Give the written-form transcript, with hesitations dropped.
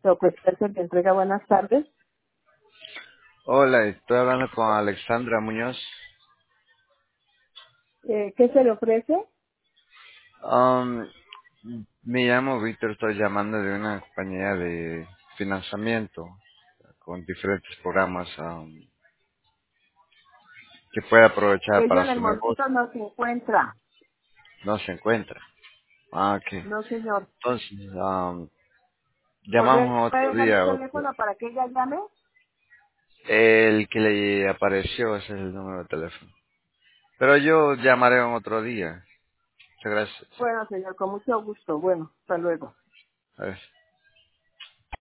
Secuestración de entrega, buenas tardes. Hola, estoy hablando con Alexandra Muñoz. ¿Qué se le ofrece? Um, Me llamo Víctor, estoy llamando de una compañía de financiamiento con diferentes programas que puede aprovechar Ella para en el su momentito negocio. no se encuentra. No se encuentra. Ah, ok. No, señor. Entonces, ¿Puede llamamos otro dejar un día. teléfono para que ella llame? El que le apareció ese es el número de teléfono. Pero yo llamaré en otro día. Muchas gracias. Bueno, señor, con mucho gusto. Bueno, hasta luego. A ver.